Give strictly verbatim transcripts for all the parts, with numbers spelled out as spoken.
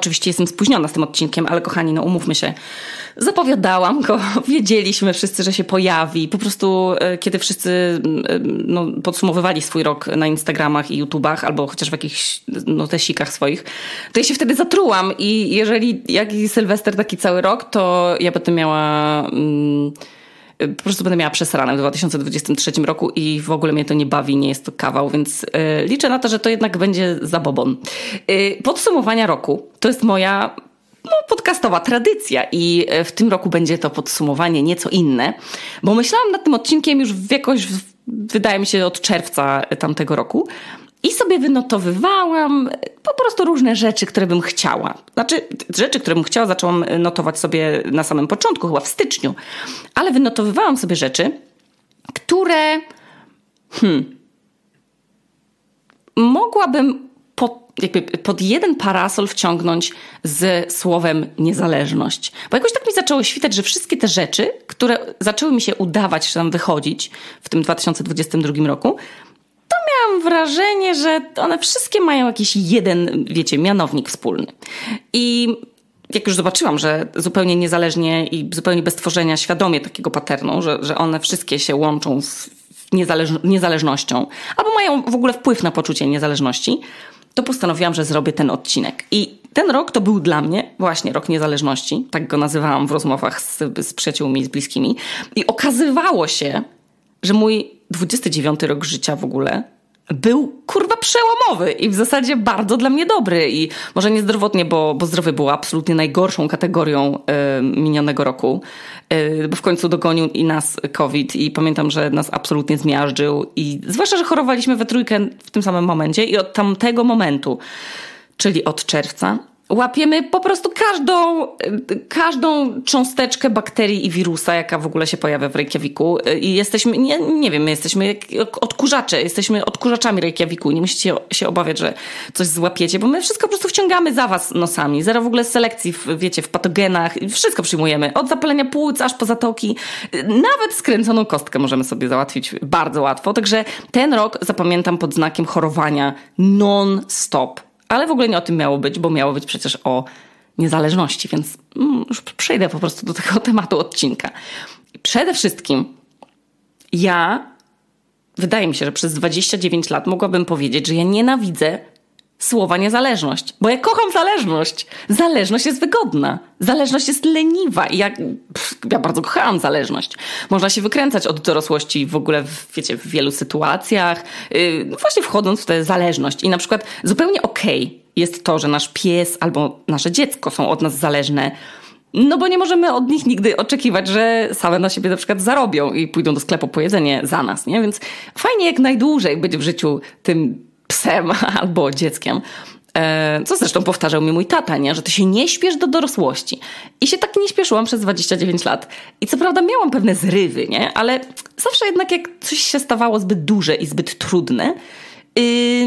oczywiście jestem spóźniona z tym odcinkiem, ale kochani, no umówmy się, zapowiadałam go, wiedzieliśmy wszyscy, że się pojawi. Po prostu kiedy wszyscy no, podsumowywali swój rok na Instagramach i YouTubach, albo chociaż w jakichś no, tesikach swoich, to ja się wtedy zatrułam i jeżeli jaki Sylwester taki cały rok, to ja potem miała... Mm, po prostu będę miała przesrane w dwa tysiące dwudziestym trzecim roku i w ogóle mnie to nie bawi, nie jest to kawał, więc y, liczę na to, że to jednak będzie zabobon. Y, podsumowania roku to jest moja no, podcastowa tradycja i w tym roku będzie to podsumowanie nieco inne, bo myślałam nad tym odcinkiem już w jakoś, wydaje mi się, od czerwca tamtego roku. I sobie wynotowywałam po prostu różne rzeczy, które bym chciała. Znaczy, rzeczy, które bym chciała, zaczęłam notować sobie na samym początku, chyba w styczniu. Ale wynotowywałam sobie rzeczy, które hmm, mogłabym pod, jakby pod jeden parasol wciągnąć z słowem niezależność. Bo jakoś tak mi zaczęło świtać, że wszystkie te rzeczy, które zaczęły mi się udawać, czy tam wychodzić w tym dwa tysiące dwudziestym drugim roku, miałam wrażenie, że one wszystkie mają jakiś jeden, wiecie, mianownik wspólny. I jak już zobaczyłam, że zupełnie niezależnie i zupełnie bez tworzenia świadomie takiego patternu, że, że one wszystkie się łączą z niezależ- niezależnością, albo mają w ogóle wpływ na poczucie niezależności, to postanowiłam, że zrobię ten odcinek. I ten rok to był dla mnie właśnie rok niezależności. Tak go nazywałam w rozmowach z, z przyjaciółmi i z bliskimi. I okazywało się, że mój dwudziesty dziewiąty rok życia w ogóle był kurwa przełomowy i w zasadzie bardzo dla mnie dobry i może niezdrowotnie, bo, bo zdrowie było absolutnie najgorszą kategorią y, minionego roku, y, bo w końcu dogonił i nas COVID i pamiętam, że nas absolutnie zmiażdżył i zwłaszcza, że chorowaliśmy we trójkę w tym samym momencie i od tamtego momentu, czyli od czerwca, łapiemy po prostu każdą, każdą cząsteczkę bakterii i wirusa, jaka w ogóle się pojawia w Reykjaviku. I jesteśmy, nie, nie wiem, my jesteśmy jak odkurzacze, jesteśmy odkurzaczami Reykjaviku. Nie musicie się obawiać, że coś złapiecie, bo my wszystko po prostu wciągamy za was nosami. Zero w ogóle selekcji, w, wiecie, w patogenach. Wszystko przyjmujemy. Od zapalenia płuc, aż po zatoki. Nawet skręconą kostkę możemy sobie załatwić bardzo łatwo. Także ten rok zapamiętam pod znakiem chorowania non-stop. Ale w ogóle nie o tym miało być, bo miało być przecież o niezależności, więc mm, już przejdę po prostu do tego tematu odcinka. I przede wszystkim ja, wydaje mi się, że przez dwadzieścia dziewięć lat mogłabym powiedzieć, że ja nienawidzę słowa niezależność, bo ja kocham zależność. Zależność jest wygodna. Zależność jest leniwa i ja, pff, ja bardzo kochałam zależność. Można się wykręcać od dorosłości w ogóle, w, wiecie, w wielu sytuacjach, yy, no właśnie wchodząc w tę zależność. I na przykład zupełnie okej okay jest to, że nasz pies albo nasze dziecko są od nas zależne, no bo nie możemy od nich nigdy oczekiwać, że same na siebie na przykład zarobią i pójdą do sklepu po jedzenie za nas, nie? Więc fajnie jak najdłużej być w życiu tym psem albo dzieckiem. Co zresztą powtarzał mi mój tata, nie? Że ty się nie śpiesz do dorosłości. I się tak nie śpieszyłam przez dwadzieścia dziewięć lat. I co prawda miałam pewne zrywy, nie? Ale zawsze jednak jak coś się stawało zbyt duże i zbyt trudne, yy,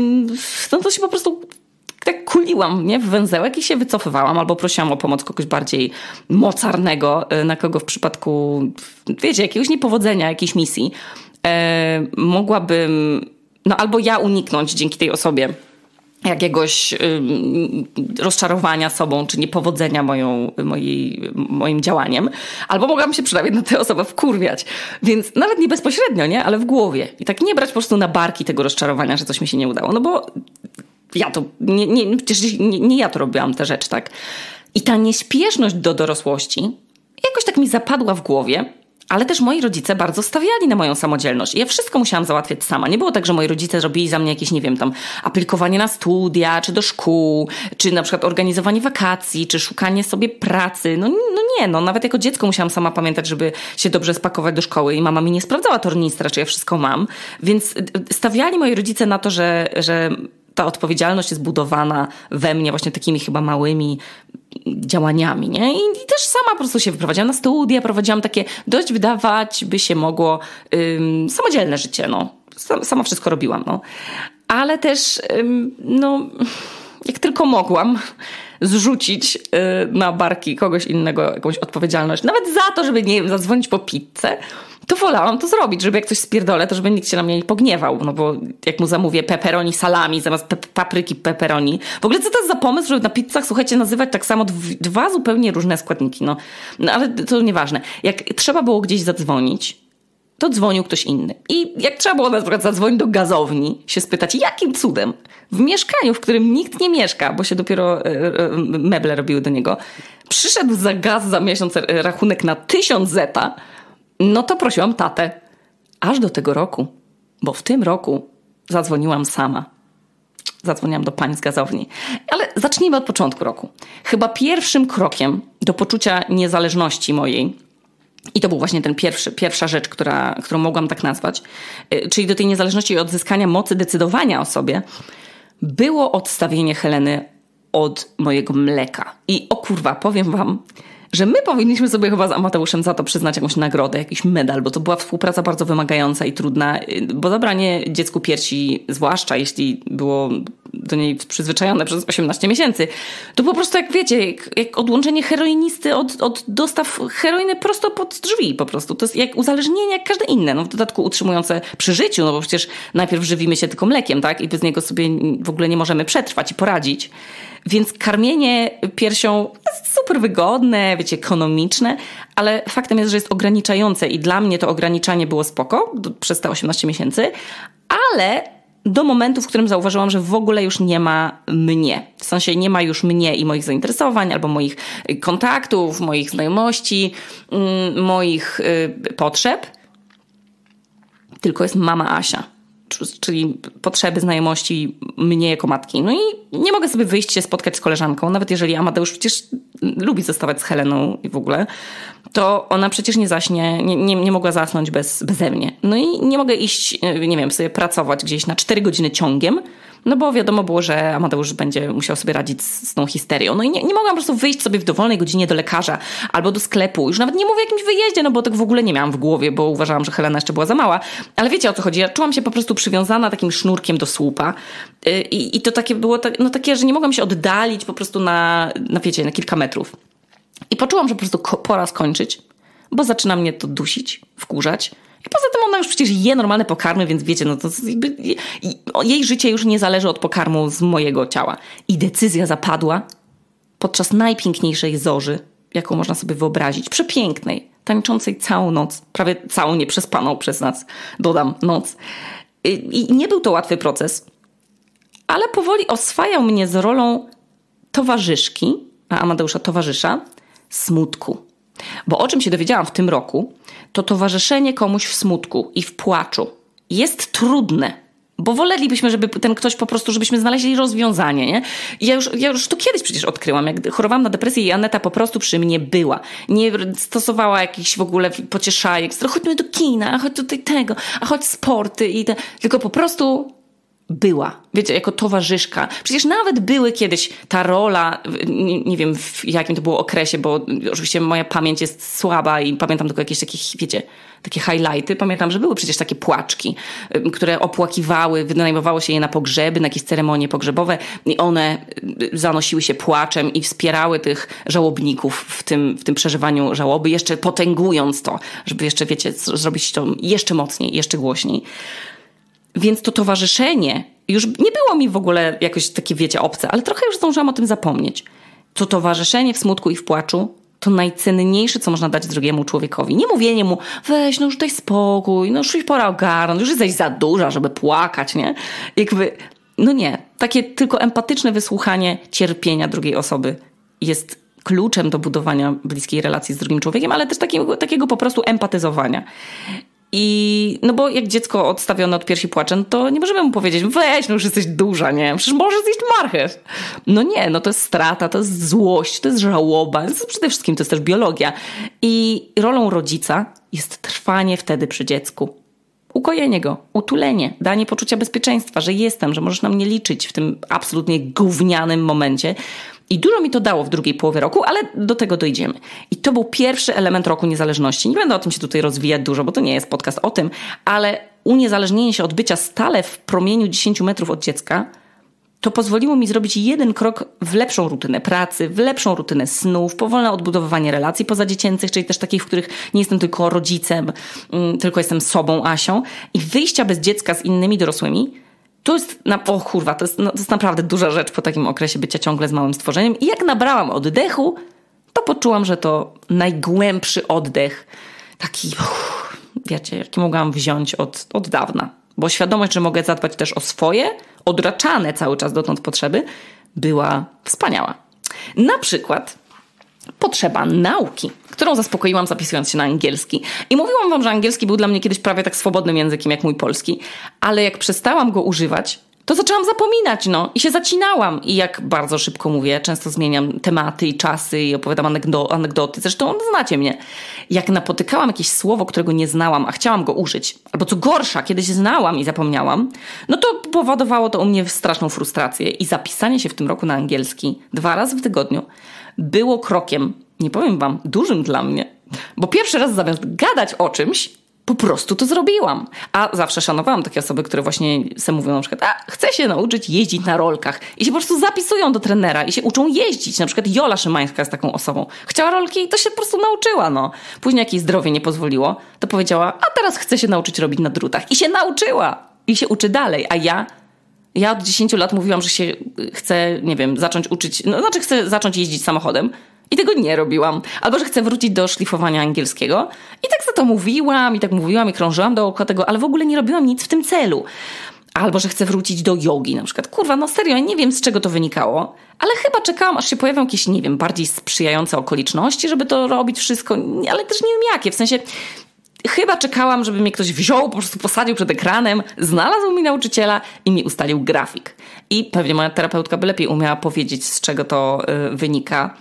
no to się po prostu tak kuliłam, nie? W węzełek i się wycofywałam albo prosiłam o pomoc kogoś bardziej mocarnego, na kogo w przypadku, wiecie, jakiegoś niepowodzenia, jakiejś misji yy, mogłabym, no albo ja uniknąć dzięki tej osobie jakiegoś y, rozczarowania sobą, czy niepowodzenia moją, mojej, moim działaniem, albo mogłam się przynajmniej na tę osobę wkurwiać. Więc nawet nie bezpośrednio, nie? Ale w głowie. I tak nie brać po prostu na barki tego rozczarowania, że coś mi się nie udało. No bo ja to, nie, nie, przecież nie, nie ja to robiłam tę rzecz, tak? I ta nieśpieszność do dorosłości jakoś tak mi zapadła w głowie. Ale też moi rodzice bardzo stawiali na moją samodzielność. I ja wszystko musiałam załatwiać sama. Nie było tak, że moi rodzice robili za mnie jakieś, nie wiem, tam aplikowanie na studia, czy do szkół, czy na przykład organizowanie wakacji, czy szukanie sobie pracy. No, no nie, no nawet jako dziecko musiałam sama pamiętać, żeby się dobrze spakować do szkoły i mama mi nie sprawdzała tornistra, czy ja wszystko mam. Więc stawiali moi rodzice na to, że, że ta odpowiedzialność jest budowana we mnie właśnie takimi chyba małymi działaniami, nie? I, i też sama po prostu się wyprowadziłam na studia, prowadziłam takie dość wydawać by się mogło ym, samodzielne życie, no. Sam, sama wszystko robiłam, no. Ale też, ym, no, jak tylko mogłam zrzucić yy, na barki kogoś innego jakąś odpowiedzialność, nawet za to, żeby, nie wiem, zadzwonić po pizzę, to wolałam to zrobić, żeby jak coś spierdolę, to żeby nikt się na mnie nie pogniewał, no bo jak mu zamówię pepperoni salami zamiast pe- papryki pepperoni. W ogóle co to jest za pomysł, żeby na pizzach, słuchajcie, nazywać tak samo dw- dwa zupełnie różne składniki, no. no ale to nieważne. Jak trzeba było gdzieś zadzwonić, to dzwonił ktoś inny. I jak trzeba było na przykład zadzwonić do gazowni, się spytać, jakim cudem w mieszkaniu, w którym nikt nie mieszka, bo się dopiero meble robiły do niego, przyszedł za gaz za miesiąc rachunek na tysiąc zeta, no to prosiłam tatę. Aż do tego roku. Bo w tym roku zadzwoniłam sama. Zadzwoniłam do pani z gazowni. Ale zacznijmy od początku roku. Chyba pierwszym krokiem do poczucia niezależności mojej, i to był właśnie ten pierwszy, pierwsza rzecz, która, którą mogłam tak nazwać, czyli do tej niezależności i odzyskania mocy decydowania o sobie, było odstawienie Heleny od mojego mleka. I o kurwa, powiem wam, że my powinniśmy sobie chyba z Amateuszem za to przyznać jakąś nagrodę, jakiś medal, bo to była współpraca bardzo wymagająca i trudna, bo zabranie dziecku piersi, zwłaszcza jeśli było do niej przyzwyczajone przez osiemnaście miesięcy, to po prostu jak wiecie, jak, jak odłączenie heroinisty od, od dostaw heroiny prosto pod drzwi po prostu. To jest jak uzależnienie jak każde inne, no w dodatku utrzymujące przy życiu, no bo przecież najpierw żywimy się tylko mlekiem, tak? I bez niego sobie w ogóle nie możemy przetrwać i poradzić. Więc karmienie piersią jest super wygodne, wiecie, ekonomiczne, ale faktem jest, że jest ograniczające i dla mnie to ograniczanie było spoko do, przez te osiemnaście miesięcy, ale do momentu, w którym zauważyłam, że w ogóle już nie ma mnie. W sensie nie ma już mnie i moich zainteresowań, albo moich kontaktów, moich znajomości, mm, moich y, potrzeb, tylko jest mama Asia. Czyli potrzeby, znajomości mnie jako matki. No i nie mogę sobie wyjść się spotkać z koleżanką, nawet jeżeli Amadeusz przecież lubi zostawać z Heleną i w ogóle, to ona przecież nie zaśnie, nie, nie, nie mogła zasnąć bez, beze mnie. No i nie mogę iść, nie wiem, sobie pracować gdzieś na cztery godziny ciągiem, no bo wiadomo było, że Amadeusz będzie musiał sobie radzić z, z tą histerią. No i nie, nie mogłam po prostu wyjść sobie w dowolnej godzinie do lekarza albo do sklepu. Już nawet nie mówię o jakimś wyjeździe, no bo tak w ogóle nie miałam w głowie, bo uważałam, że Helena jeszcze była za mała. Ale wiecie, o co chodzi? Ja czułam się po prostu przywiązana takim sznurkiem do słupa. I, i to takie było tak, no takie, że nie mogłam się oddalić po prostu na, na wiecie, na kilka metrów. I poczułam, że po prostu ko- pora skończyć, bo zaczyna mnie to dusić, wkurzać. I poza tym ona już przecież je normalne pokarmy, więc wiecie, no to jakby jej życie już nie zależy od pokarmu z mojego ciała. I decyzja zapadła podczas najpiękniejszej zorzy, jaką można sobie wyobrazić. Przepięknej, tańczącej całą noc, prawie całą nieprzespaną przez nas, dodam, noc. I nie był to łatwy proces, ale powoli oswajał mnie z rolą towarzyszki, a Amadeusza towarzysza, smutku. Bo o czym się dowiedziałam w tym roku, to towarzyszenie komuś w smutku i w płaczu jest trudne. Bo wolelibyśmy, żeby ten ktoś po prostu, żebyśmy znaleźli rozwiązanie, nie? I ja już, ja już to kiedyś przecież odkryłam, jak chorowałam na depresję i Aneta po prostu przy mnie była. Nie stosowała jakichś w ogóle pocieszajek, chodźmy do kina, a chodź tutaj tego, a chodź sporty i te, tylko po prostu była, wiecie, jako towarzyszka. Przecież nawet były kiedyś ta rola, nie, nie wiem w jakim to było okresie, bo oczywiście moja pamięć jest słaba i pamiętam tylko jakieś takie, wiecie, takie highlighty. Pamiętam, że były przecież takie płaczki, które opłakiwały, wynajmowało się je na pogrzeby, na jakieś ceremonie pogrzebowe i one zanosiły się płaczem i wspierały tych żałobników w tym, w tym przeżywaniu żałoby, jeszcze potęgując to, żeby jeszcze, wiecie, zrobić to jeszcze mocniej, jeszcze głośniej. Więc to towarzyszenie już nie było mi w ogóle jakoś takie, wiecie, obce, ale trochę już zdążyłam o tym zapomnieć. To towarzyszenie w smutku i w płaczu to najcenniejsze, co można dać drugiemu człowiekowi. Nie mówienie mu, weź, no już daj spokój, no już pora ogarnąć, już jesteś za duża, żeby płakać, nie? Jakby, no nie. Takie tylko empatyczne wysłuchanie cierpienia drugiej osoby jest kluczem do budowania bliskiej relacji z drugim człowiekiem, ale też takiego, takiego po prostu empatyzowania. I no bo jak dziecko odstawione od piersi płacze, no to nie możemy mu powiedzieć, weź, no już jesteś duża, nie? Przecież możesz zjeść marchew. No nie, no to jest strata, to jest złość, to jest żałoba. To jest przede wszystkim to jest też biologia. I rolą rodzica jest trwanie wtedy przy dziecku. Ukojenie go, utulenie, danie poczucia bezpieczeństwa, że jestem, że możesz na mnie liczyć w tym absolutnie gównianym momencie. I dużo mi to dało w drugiej połowie roku, ale do tego dojdziemy. I to był pierwszy element roku niezależności. Nie będę o tym się tutaj rozwijać dużo, bo to nie jest podcast o tym, ale uniezależnienie się od bycia stale w promieniu dziesięciu metrów od dziecka to pozwoliło mi zrobić jeden krok w lepszą rutynę pracy, w lepszą rutynę snów, powolne odbudowywanie relacji pozadziecięcych, czyli też takich, w których nie jestem tylko rodzicem, tylko jestem sobą, Asią, i wyjścia bez dziecka z innymi dorosłymi. To jest, na, o kurwa, to jest, no, to jest naprawdę duża rzecz po takim okresie bycia ciągle z małym stworzeniem. I jak nabrałam oddechu, to poczułam, że to najgłębszy oddech, taki, uff, wiecie, jaki mogłam wziąć od, od dawna. Bo świadomość, że mogę zadbać też o swoje, odraczane cały czas dotąd potrzeby, była wspaniała. Na przykład potrzeba nauki, którą zaspokoiłam zapisując się na angielski. I mówiłam wam, że angielski był dla mnie kiedyś prawie tak swobodnym językiem jak mój polski, ale jak przestałam go używać, to zaczęłam zapominać, no. I się zacinałam. I jak bardzo szybko mówię, często zmieniam tematy i czasy i opowiadam anegdo- anegdoty. Zresztą znacie mnie. Jak napotykałam jakieś słowo, którego nie znałam, a chciałam go użyć, albo co gorsza, kiedyś znałam i zapomniałam, no to powodowało to u mnie straszną frustrację. I zapisanie się w tym roku na angielski dwa razy w tygodniu było krokiem, nie powiem wam, dużym dla mnie. Bo pierwszy raz zamiast gadać o czymś, po prostu to zrobiłam. A zawsze szanowałam takie osoby, które właśnie sobie mówią na przykład, a chcę się nauczyć jeździć na rolkach. I się po prostu zapisują do trenera i się uczą jeździć. Na przykład Jola Szymańska jest taką osobą. Chciała rolki i to się po prostu nauczyła, no. Później jak jej zdrowie nie pozwoliło, to powiedziała, a teraz chcę się nauczyć robić na drutach. I się nauczyła. I się uczy dalej. A ja... Ja od dziesięciu lat mówiłam, że się chcę, nie wiem, zacząć uczyć, no znaczy chcę zacząć jeździć samochodem. I tego nie robiłam. Albo, że chcę wrócić do szlifowania angielskiego. I tak za to mówiłam, i tak mówiłam, i krążyłam dookoła tego, ale w ogóle nie robiłam nic w tym celu. Albo, że chcę wrócić do jogi na przykład. Kurwa, no serio, ja nie wiem, z czego to wynikało, ale chyba czekałam, aż się pojawią jakieś, nie wiem, bardziej sprzyjające okoliczności, żeby to robić wszystko, ale też nie wiem jakie. W sensie, chyba czekałam, żeby mnie ktoś wziął, po prostu posadził przed ekranem, znalazł mi nauczyciela i mi ustalił grafik. I pewnie moja terapeutka by lepiej umiała powiedzieć, z czego to yy, wynika.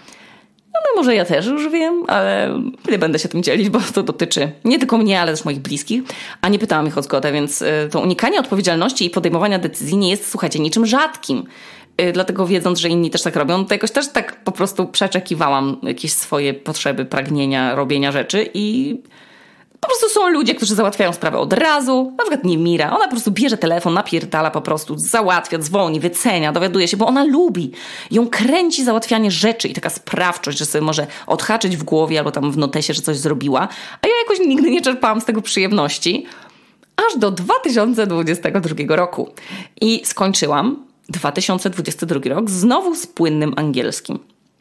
No może ja też już wiem, ale nie będę się tym dzielić, bo to dotyczy nie tylko mnie, ale też moich bliskich, a nie pytałam ich o zgodę, więc to unikanie odpowiedzialności i podejmowania decyzji nie jest, słuchajcie, niczym rzadkim. Dlatego wiedząc, że inni też tak robią, to jakoś też tak po prostu przeczekiwałam jakieś swoje potrzeby, pragnienia, robienia rzeczy i... Po prostu są ludzie, którzy załatwiają sprawę od razu. Na przykład Niemira. Ona po prostu bierze telefon, napierdala po prostu, załatwia, dzwoni, wycenia, dowiaduje się, bo ona lubi. Ją kręci załatwianie rzeczy i taka sprawczość, że sobie może odhaczyć w głowie albo tam w notesie, że coś zrobiła. A ja jakoś nigdy nie czerpałam z tego przyjemności. Aż do dwa tysiące dwudziestego drugiego roku. I skończyłam dwa tysiące dwudziesty drugi rok znowu z płynnym angielskim.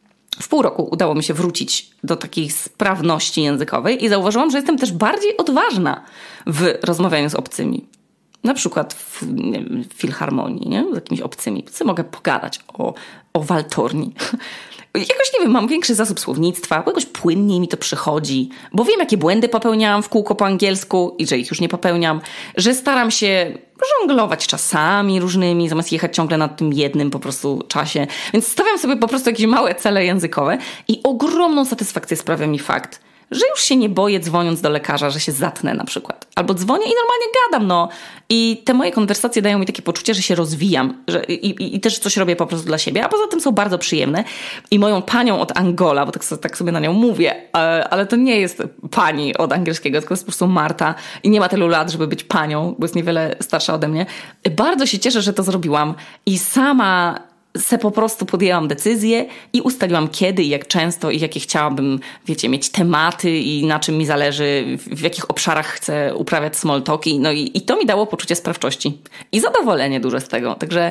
W pół roku udało mi się wrócić do takiej sprawności językowej i zauważyłam, że jestem też bardziej odważna w rozmawianiu z obcymi. Na przykład w, nie wiem, w filharmonii, nie? Z jakimiś obcymi. Co mogę pogadać o, o waltorni? Jakoś, nie wiem, mam większy zasób słownictwa, bo jakoś płynniej mi to przychodzi, bo wiem, jakie błędy popełniałam w kółko po angielsku i że ich już nie popełniam, że staram się żonglować czasami różnymi, zamiast jechać ciągle na tym jednym po prostu czasie. Więc stawiam sobie po prostu jakieś małe cele językowe i ogromną satysfakcję sprawia mi fakt, że już się nie boję dzwoniąc do lekarza, że się zatnę na przykład. Albo dzwonię i normalnie gadam, no. I te moje konwersacje dają mi takie poczucie, że się rozwijam że, i, i, i też coś robię po prostu dla siebie, a poza tym są bardzo przyjemne. I moją panią od Angola, bo tak, tak sobie na nią mówię, ale to nie jest pani od angielskiego, tylko jest po prostu Marta i nie ma tylu lat, żeby być panią, bo jest niewiele starsza ode mnie. Bardzo się cieszę, że to zrobiłam i sama... se po prostu podjęłam decyzję i ustaliłam kiedy i jak często i jakie chciałabym, wiecie, mieć tematy i na czym mi zależy, w jakich obszarach chcę uprawiać small talki. No i, i to mi dało poczucie sprawczości i zadowolenie duże z tego. Także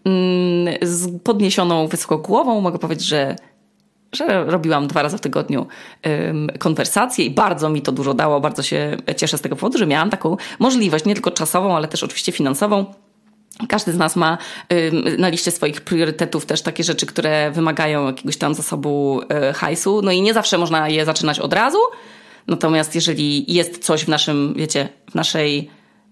mm, z podniesioną wysoko głową mogę powiedzieć, że że robiłam dwa razy w tygodniu ym, konwersacje i bardzo mi to dużo dało. Bardzo się cieszę z tego powodu, że miałam taką możliwość, nie tylko czasową, ale też oczywiście finansową. Każdy z nas ma y, na liście swoich priorytetów też takie rzeczy, które wymagają jakiegoś tam zasobu y, hajsu. No i nie zawsze można je zaczynać od razu. Natomiast jeżeli jest coś w naszym, wiecie, w naszej,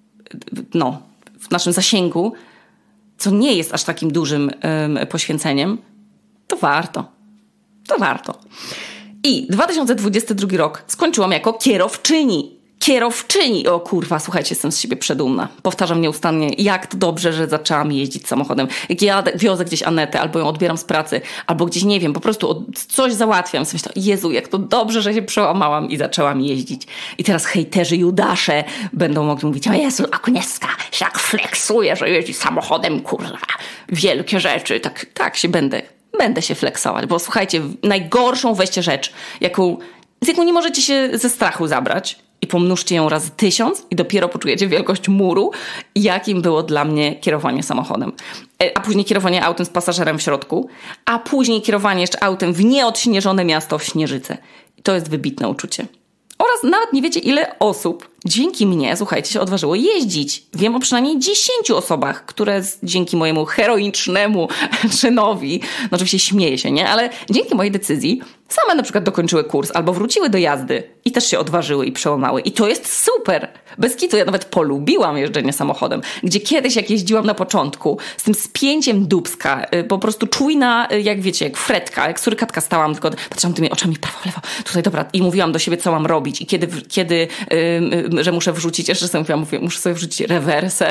no, w naszym zasięgu, co nie jest aż takim dużym y, poświęceniem, to warto. To warto. I dwa tysiące dwudziesty drugi rok skończyłam jako kierowczyni. kierowczyni. O kurwa, słuchajcie, jestem z siebie przedumna. Powtarzam nieustannie, jak to dobrze, że zaczęłam jeździć samochodem. Jak ja wiozę gdzieś Anetę, albo ją odbieram z pracy, albo gdzieś, nie wiem, po prostu od, coś załatwiam. Myślę, Jezu, jak to dobrze, że się przełamałam i zaczęłam jeździć. I teraz hejterzy Judasze będą mogli mówić, o Jezu, Agnieszka się jak flexuje, że jeździ samochodem, kurwa. Wielkie rzeczy. Tak, tak się będę, będę się flexować, bo słuchajcie, najgorszą weźcie rzecz, jaką, z jaką nie możecie się ze strachu zabrać, i pomnóżcie ją razy tysiąc i dopiero poczujecie wielkość muru, jakim było dla mnie kierowanie samochodem. A później kierowanie autem z pasażerem w środku, a później kierowanie jeszcze autem w nieodśnieżone miasto w Śnieżyce. I to jest wybitne uczucie. Oraz nawet nie wiecie, ile osób dzięki mnie, słuchajcie, się odważyło jeździć. Wiem o przynajmniej dziesięciu osobach, które dzięki mojemu heroicznemu czynowi, no oczywiście śmieję się, nie? Ale dzięki mojej decyzji same na przykład dokończyły kurs albo wróciły do jazdy i też się odważyły i przełamały. I to jest super. Bez kitu ja nawet polubiłam jeżdżenie samochodem, gdzie kiedyś jak jeździłam na początku z tym spięciem dupska, po prostu czujna, jak wiecie, jak fretka, jak surykatka stałam, tylko patrzyłam tymi oczami prawo, lewo, tutaj dobra i mówiłam do siebie, co mam robić i kiedy, kiedy yy, że muszę wrzucić, jeszcze sobie mówiłam, mówię, muszę sobie wrzucić rewersę.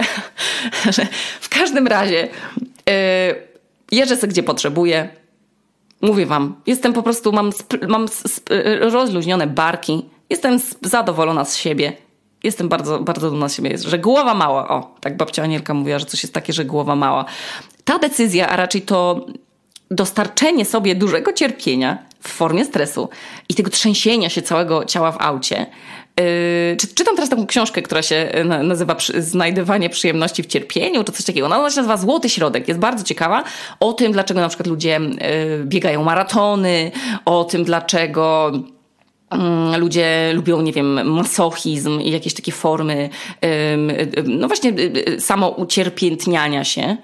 W każdym razie yy, jeżdżę sobie, gdzie potrzebuję. Mówię wam, jestem po prostu, mam, sp- mam sp- rozluźnione barki, jestem zadowolona z siebie. Jestem bardzo, bardzo dumna z siebie, że głowa mała. O, tak babcia Anielka mówiła, że coś jest takie, że głowa mała. Ta decyzja, a raczej to dostarczenie sobie dużego cierpienia w formie stresu i tego trzęsienia się całego ciała w aucie. Yy, czy, czytam teraz taką książkę, która się nazywa Znajdywanie przyjemności w cierpieniu, czy coś takiego. No, ona się nazywa Złoty Środek. Jest bardzo ciekawa o tym, dlaczego na przykład ludzie yy, biegają maratony, o tym, dlaczego yy, ludzie lubią, nie wiem, masochizm i jakieś takie formy yy, no właśnie yy, samoucierpiętniania się.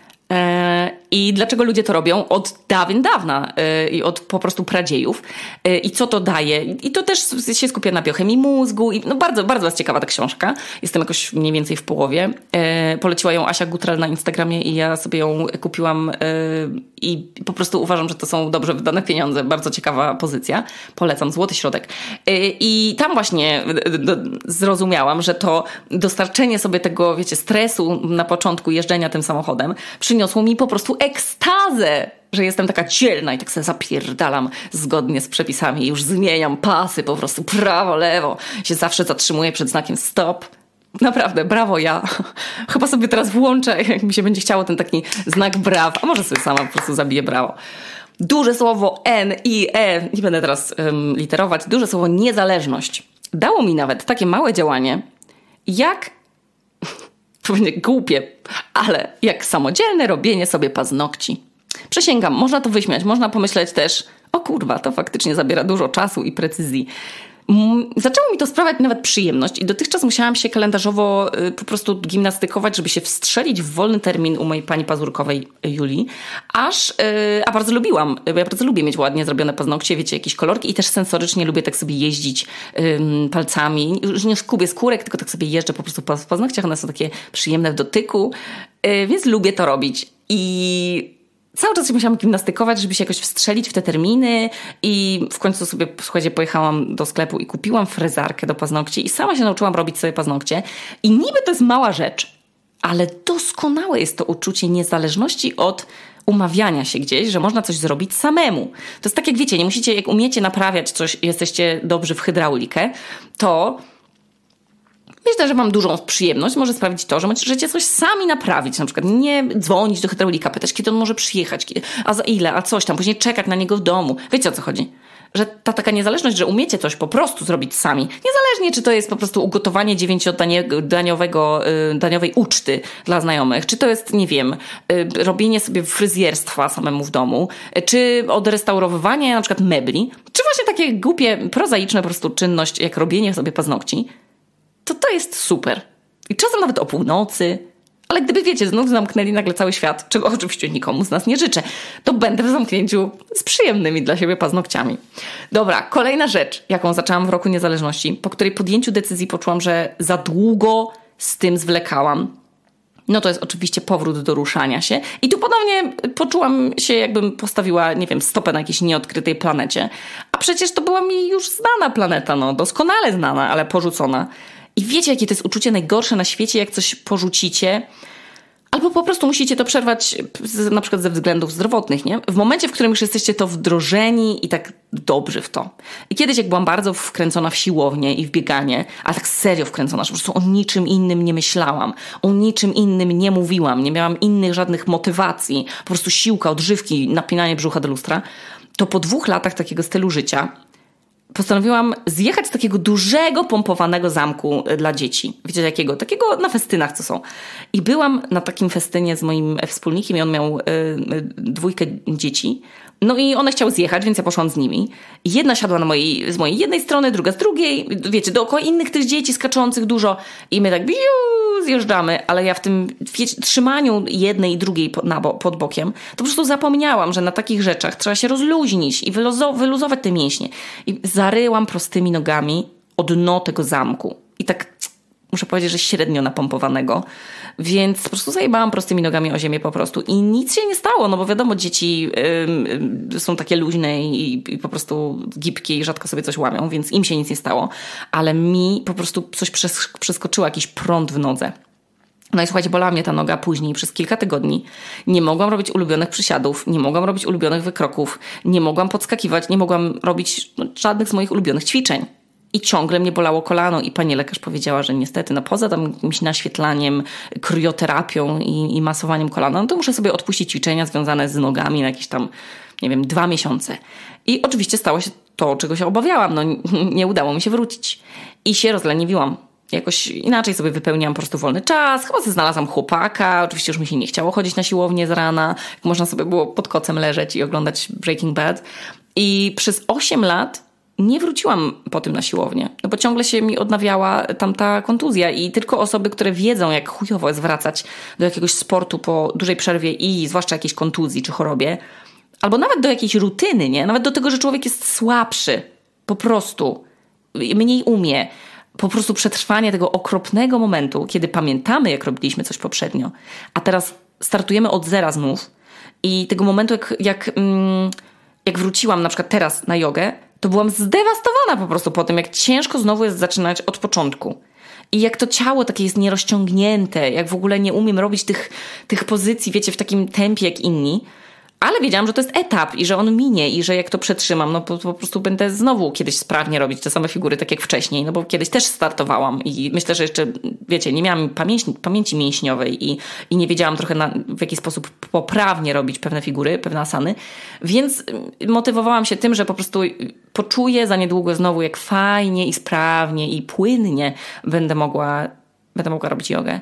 I dlaczego ludzie to robią od dawien dawna i od po prostu pradziejów i co to daje. I to też się skupia na biochemii mózgu. I no bardzo, bardzo jest ciekawa ta książka. Jestem jakoś mniej więcej w połowie. Poleciła ją Asia Gutrel na Instagramie i ja sobie ją kupiłam i po prostu uważam, że to są dobrze wydane pieniądze. Bardzo ciekawa pozycja. Polecam, Złoty Środek. I tam właśnie zrozumiałam, że to dostarczenie sobie tego, wiecie, stresu na początku jeżdżenia tym samochodem przyniosło mi po prostu ekstazę, że jestem taka dzielna i tak sobie zapierdalam zgodnie z przepisami i już zmieniam pasy po prostu prawo, lewo. Się zawsze zatrzymuję przed znakiem stop. Naprawdę, brawo ja. Chyba sobie teraz włączę, jak mi się będzie chciało, ten taki znak braw, a może sobie sama po prostu zabiję brawo. Duże słowo N I E, nie będę teraz um, literować, duże słowo niezależność. Dało mi nawet takie małe działanie, jak... To będzie głupie, ale jak samodzielne robienie sobie paznokci. Przysięgam, można to wyśmiać, można pomyśleć też, o kurwa, to faktycznie zabiera dużo czasu i precyzji. Zaczęło mi to sprawiać nawet przyjemność i dotychczas musiałam się kalendarzowo po prostu gimnastykować, żeby się wstrzelić w wolny termin u mojej pani pazurkowej Julii, aż, a bardzo lubiłam, bo ja bardzo lubię mieć ładnie zrobione paznokcie, wiecie, jakieś kolorki i też sensorycznie lubię tak sobie jeździć um, palcami, już nie skubię skórek, tylko tak sobie jeżdżę po prostu po paznokciach, one są takie przyjemne w dotyku, yy, więc lubię to robić i cały czas się musiałam gimnastykować, żeby się jakoś wstrzelić w te terminy i w końcu sobie, słuchajcie, pojechałam do sklepu i kupiłam frezarkę do paznokci i sama się nauczyłam robić sobie paznokcie i niby to jest mała rzecz, ale doskonałe jest to uczucie niezależności od umawiania się gdzieś, że można coś zrobić samemu. To jest tak jak wiecie, nie musicie, jak umiecie naprawiać coś, jesteście dobrzy w hydraulikę, to myślę, że mam dużą przyjemność, może sprawić to, że możecie coś sami naprawić, na przykład nie dzwonić do hydraulika, pytać, kiedy on może przyjechać, a za ile, a coś tam, później czekać na niego w domu. Wiecie, o co chodzi? Że ta taka niezależność, że umiecie coś po prostu zrobić sami, niezależnie czy to jest po prostu ugotowanie dziewięciodaniowego, daniowej uczty dla znajomych, czy to jest, nie wiem, robienie sobie fryzjerstwa samemu w domu, czy odrestaurowywanie na przykład mebli, czy właśnie takie głupie, prozaiczne po prostu czynność, jak robienie sobie paznokci, to to jest super. I czasem nawet o północy. Ale gdyby, wiecie, znów zamknęli nagle cały świat, czego oczywiście nikomu z nas nie życzę, to będę w zamknięciu z przyjemnymi dla siebie paznokciami. Dobra, kolejna rzecz, jaką zaczęłam w roku niezależności, po której podjęciu decyzji poczułam, że za długo z tym zwlekałam. no to jest oczywiście powrót do ruszania się. I tu ponownie poczułam się, jakbym postawiła, nie wiem, stopę na jakiejś nieodkrytej planecie. A przecież to była mi już znana planeta, no doskonale znana, ale porzucona. I wiecie, jakie to jest uczucie najgorsze na świecie, jak coś porzucicie, albo po prostu musicie to przerwać na przykład ze względów zdrowotnych, nie? W momencie, w którym już jesteście to wdrożeni i tak dobrzy w to. I kiedyś, jak byłam bardzo wkręcona w siłownię i w bieganie, ale tak serio wkręcona, że po prostu o niczym innym nie myślałam, o niczym innym nie mówiłam, nie miałam innych żadnych motywacji, po prostu siłka, odżywki, napinanie brzucha do lustra, to po dwóch latach takiego stylu życia postanowiłam zjechać z takiego dużego, pompowanego zamku dla dzieci. Wiecie jakiego? Takiego na festynach, co są. I byłam na takim festynie z moim wspólnikiem i on miał y, y, dwójkę dzieci. No i one chciały zjechać, więc ja poszłam z nimi. Jedna siadła na mojej, z mojej jednej strony, druga z drugiej. Wiecie, dookoła innych tych dzieci skaczących dużo. I my tak biu, zjeżdżamy. Ale ja w tym wiecie, trzymaniu jednej i drugiej pod, na bo, pod bokiem, to po prostu zapomniałam, że na takich rzeczach trzeba się rozluźnić i wyluzo- wyluzować te mięśnie. I zaryłam prostymi nogami o dno tego zamku. I tak muszę powiedzieć, że średnio napompowanego. Więc po prostu zajebałam prostymi nogami o ziemię po prostu. I nic się nie stało, no bo wiadomo, dzieci y, y, są takie luźne i, i po prostu gibkie i rzadko sobie coś łamią, więc im się nic nie stało. Ale mi po prostu coś przes- przeskoczyło, jakiś prąd w nodze. No i słuchajcie, bolała mnie ta noga później przez kilka tygodni. Nie mogłam robić ulubionych przysiadów, nie mogłam robić ulubionych wykroków, nie mogłam podskakiwać, nie mogłam robić no, żadnych z moich ulubionych ćwiczeń. I ciągle mnie bolało kolano i pani lekarz powiedziała, że niestety, no poza tam jakimś naświetlaniem, krioterapią i, i masowaniem kolana, no to muszę sobie odpuścić ćwiczenia związane z nogami na jakieś tam, nie wiem, dwa miesiące. I oczywiście stało się to, czego się obawiałam. No nie udało mi się wrócić. I się rozleniwiłam. Jakoś inaczej sobie wypełniłam po prostu wolny czas. Chyba sobie znalazłam chłopaka. Oczywiście już mi się nie chciało chodzić na siłownię z rana. Można sobie było pod kocem leżeć i oglądać Breaking Bad. I przez osiem lat nie wróciłam po tym na siłownię, no bo ciągle się mi odnawiała tamta kontuzja i tylko osoby, które wiedzą, jak chujowo jest wracać do jakiegoś sportu po dużej przerwie i zwłaszcza jakiejś kontuzji czy chorobie, albo nawet do jakiejś rutyny, nie? Nawet do tego, że człowiek jest słabszy, po prostu, mniej umie, po prostu przetrwanie tego okropnego momentu, kiedy pamiętamy, jak robiliśmy coś poprzednio, a teraz startujemy od zera znów i tego momentu, jak, jak, jak wróciłam na przykład teraz na jogę, to byłam zdewastowana po prostu po tym, jak ciężko znowu jest zaczynać od początku. I jak to ciało takie jest nierozciągnięte, jak w ogóle nie umiem robić tych, tych pozycji, wiecie, w takim tempie jak inni. Ale wiedziałam, że to jest etap i że on minie i że jak to przetrzymam, no po, po prostu będę znowu kiedyś sprawnie robić te same figury, tak jak wcześniej, no bo kiedyś też startowałam i myślę, że jeszcze, wiecie, nie miałam pamięci, pamięci mięśniowej i, i nie wiedziałam trochę na, w jaki sposób poprawnie robić pewne figury, pewne asany, więc motywowałam się tym, że po prostu poczuję za niedługo znowu, jak fajnie i sprawnie i płynnie będę mogła, będę mogła robić jogę.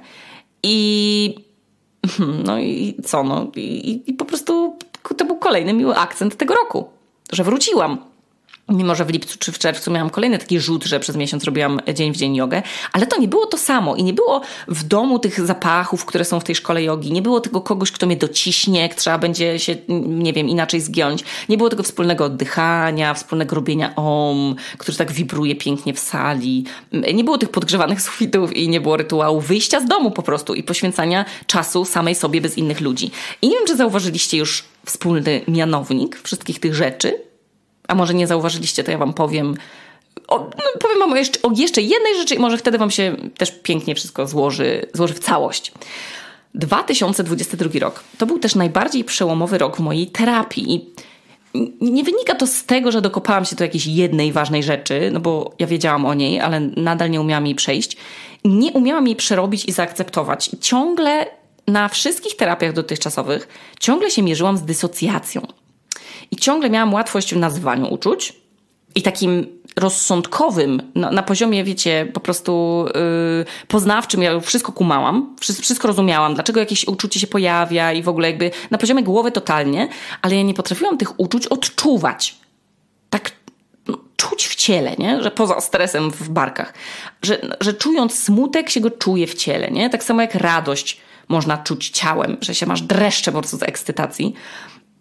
I no i co, no i, i po prostu to był kolejny miły akcent tego roku, że wróciłam. Mimo że w lipcu czy w czerwcu miałam kolejny taki rzut, że przez miesiąc robiłam dzień w dzień jogę, ale to nie było to samo i nie było w domu tych zapachów, które są w tej szkole jogi, nie było tego kogoś, kto mnie dociśnie, jak trzeba będzie się, nie wiem, inaczej zgiąć, nie było tego wspólnego oddychania, wspólnego robienia om, który tak wibruje pięknie w sali, nie było tych podgrzewanych sufitów i nie było rytuału wyjścia z domu po prostu i poświęcania czasu samej sobie bez innych ludzi. I nie wiem, czy zauważyliście już wspólny mianownik wszystkich tych rzeczy. A może nie zauważyliście, to ja wam powiem. O, no, powiem wam jeszcze, o jeszcze jednej rzeczy i może wtedy wam się też pięknie wszystko złoży, złoży w całość. dwa tysiące dwudziesty drugi rok to był też najbardziej przełomowy rok w mojej terapii. I nie wynika to z tego, że dokopałam się do jakiejś jednej ważnej rzeczy, no bo ja wiedziałam o niej, ale nadal nie umiałam jej przejść. Nie umiałam jej przerobić i zaakceptować. I ciągle na wszystkich terapiach dotychczasowych ciągle się mierzyłam z dysocjacją. I ciągle miałam łatwość w nazywaniu uczuć i takim rozsądkowym, na, na poziomie, wiecie, po prostu yy, poznawczym, ja wszystko kumałam, wszystko, wszystko rozumiałam, dlaczego jakieś uczucie się pojawia i w ogóle jakby na poziomie głowy totalnie, ale ja nie potrafiłam tych uczuć odczuwać. Tak no, czuć w ciele, nie? Że poza stresem w barkach. Że, że czując smutek się go czuje w ciele, nie? Tak samo jak radość można czuć ciałem, że się masz dreszcze po prostu z ekscytacji.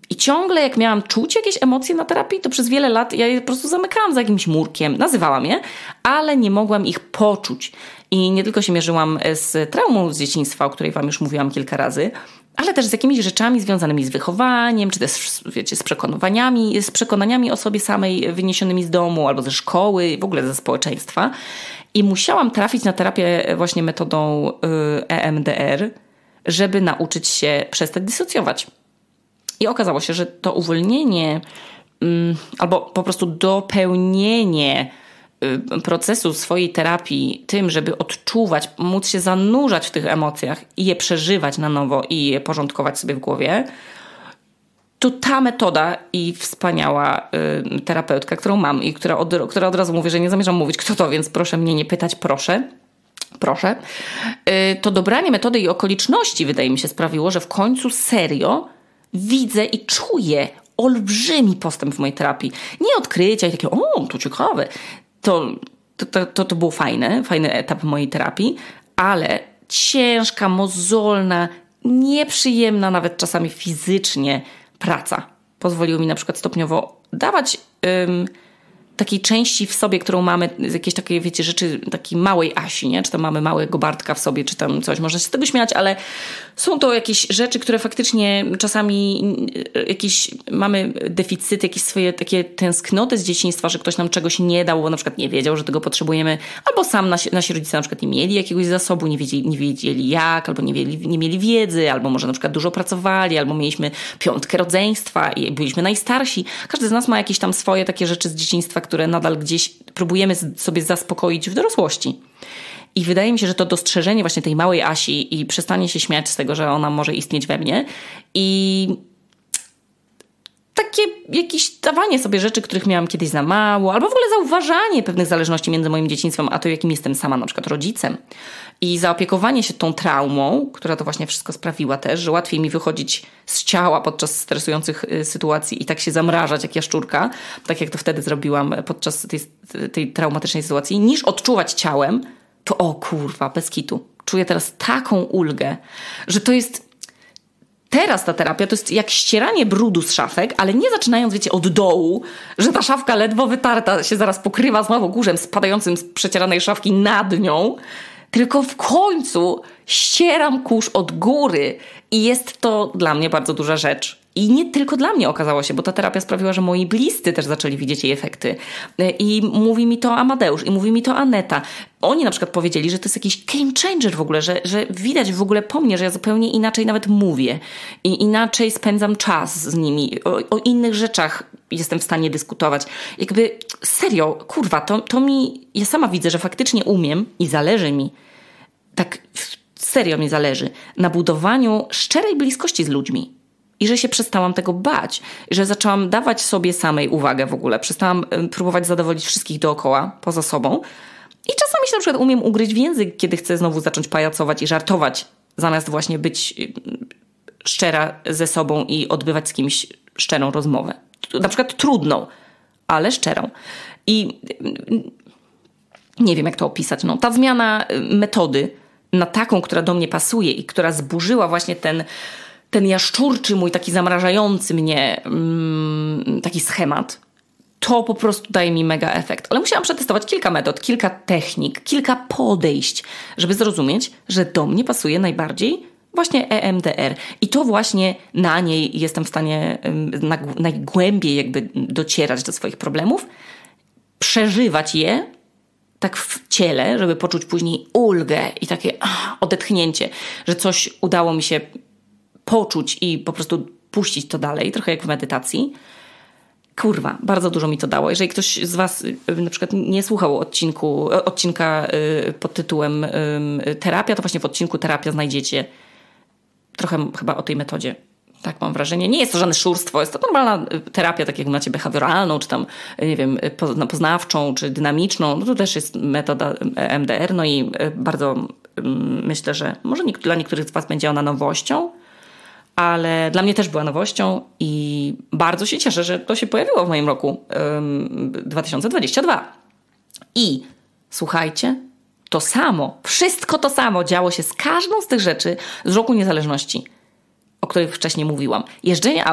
I ciągle jak miałam czuć jakieś emocje na terapii, to przez wiele lat ja je po prostu zamykałam za jakimś murkiem, nazywałam je, ale nie mogłam ich poczuć. I nie tylko się mierzyłam z traumą z dzieciństwa, o której wam już mówiłam kilka razy, ale też z jakimiś rzeczami związanymi z wychowaniem, czy też, wiecie, z przekonaniami, z przekonaniami o sobie samej wyniesionymi z domu, albo ze szkoły, w ogóle ze społeczeństwa. I musiałam trafić na terapię właśnie metodą E M D R, żeby nauczyć się przestać dysocjować. I okazało się, że to uwolnienie um, albo po prostu dopełnienie um, procesu swojej terapii tym, żeby odczuwać, móc się zanurzać w tych emocjach i je przeżywać na nowo i je porządkować sobie w głowie, to ta metoda i wspaniała y, terapeutka, którą mam i która od, która od razu mówi, że nie zamierzam mówić kto to, więc proszę mnie nie pytać, proszę. Proszę. Y, to dobranie metody i okoliczności, wydaje mi się, sprawiło, że w końcu serio widzę i czuję olbrzymi postęp w mojej terapii. Nie odkrycia i takie, o, to ciekawe. To, to, to, to było fajne, fajny etap mojej terapii, ale ciężka, mozolna, nieprzyjemna nawet czasami fizycznie praca pozwoliło mi na przykład stopniowo dawać ym, takiej części w sobie, którą mamy, z jakiejś takiej, wiecie, rzeczy, takiej małej Asi, nie? Czy tam mamy małego Bartka w sobie, czy tam coś, można się z tego śmiać, ale są to jakieś rzeczy, które faktycznie czasami jakieś mamy deficyty, jakieś swoje takie tęsknoty z dzieciństwa, że ktoś nam czegoś nie dał, bo na przykład nie wiedział, że tego potrzebujemy, albo sam nasi, nasi rodzice na przykład nie mieli jakiegoś zasobu, nie wiedzieli, nie wiedzieli jak, albo nie, wiedzieli, nie mieli wiedzy, albo może na przykład dużo pracowali, albo mieliśmy piątkę rodzeństwa i byliśmy najstarsi. Każdy z nas ma jakieś tam swoje takie rzeczy z dzieciństwa, które nadal gdzieś próbujemy sobie zaspokoić w dorosłości. I wydaje mi się, że to dostrzeżenie właśnie tej małej Asi i przestanie się śmiać z tego, że ona może istnieć we mnie i takie jakieś dawanie sobie rzeczy, których miałam kiedyś za mało, albo w ogóle zauważanie pewnych zależności między moim dzieciństwem a to, jakim jestem sama na przykład rodzicem. I zaopiekowanie się tą traumą, która to właśnie wszystko sprawiła też, że łatwiej mi wychodzić z ciała podczas stresujących sytuacji i tak się zamrażać jak jaszczurka, tak jak to wtedy zrobiłam podczas tej, tej traumatycznej sytuacji, niż odczuwać ciałem, to o kurwa, bez kitu. Czuję teraz taką ulgę, że to jest... Teraz ta terapia to jest jak ścieranie brudu z szafek, ale nie zaczynając, wiecie, od dołu, że ta szafka ledwo wytarta się zaraz pokrywa znowu kurzem spadającym z przecieranej szafki nad nią, tylko w końcu ścieram kurz od góry i jest to dla mnie bardzo duża rzecz. I nie tylko dla mnie okazało się, bo ta terapia sprawiła, że moi bliscy też zaczęli widzieć jej efekty. I mówi mi to Amadeusz, i mówi mi to Aneta. Oni na przykład powiedzieli, że to jest jakiś game changer w ogóle, że, że widać w ogóle po mnie, że ja zupełnie inaczej nawet mówię i inaczej spędzam czas z nimi. O, o innych rzeczach jestem w stanie dyskutować. Jakby serio, kurwa, to, to mi... Ja sama widzę, że faktycznie umiem i zależy mi, tak serio mi zależy, na budowaniu szczerej bliskości z ludźmi. I że się przestałam tego bać. Że zaczęłam dawać sobie samej uwagę w ogóle. Przestałam próbować zadowolić wszystkich dookoła, poza sobą. I czasami się na przykład umiem ugryźć w język, kiedy chcę znowu zacząć pajacować i żartować, zamiast właśnie być szczera ze sobą i odbywać z kimś szczerą rozmowę. Na przykład trudną, ale szczerą. I nie wiem, jak to opisać. No, ta zmiana metody na taką, która do mnie pasuje i która zburzyła właśnie ten... ten jaszczurczy mój, taki zamrażający mnie mm, taki schemat, to po prostu daje mi mega efekt. Ale musiałam przetestować kilka metod, kilka technik, kilka podejść, żeby zrozumieć, że do mnie pasuje najbardziej właśnie E M D R. I to właśnie na niej jestem w stanie na, najgłębiej jakby docierać do swoich problemów, przeżywać je tak w ciele, żeby poczuć później ulgę i takie ach, odetchnięcie, że coś udało mi się poczuć i po prostu puścić to dalej, trochę jak w medytacji. Kurwa, bardzo dużo mi to dało. Jeżeli ktoś z was na przykład nie słuchał odcinku, odcinka pod tytułem Terapia, to właśnie w odcinku Terapia znajdziecie trochę chyba o tej metodzie. Tak mam wrażenie. Nie jest to żadne szurstwo, jest to normalna terapia, tak jak macie behawioralną, czy tam, nie wiem, poznawczą, czy dynamiczną. No to też jest metoda E M D R, no i bardzo myślę, że może dla niektórych z was będzie ona nowością, ale dla mnie też była nowością i bardzo się cieszę, że to się pojawiło w moim roku um, dwa tysiące dwudziestym drugim. I słuchajcie, to samo, wszystko to samo działo się z każdą z tych rzeczy z roku niezależności, o których wcześniej mówiłam. Jeżdżenie autem,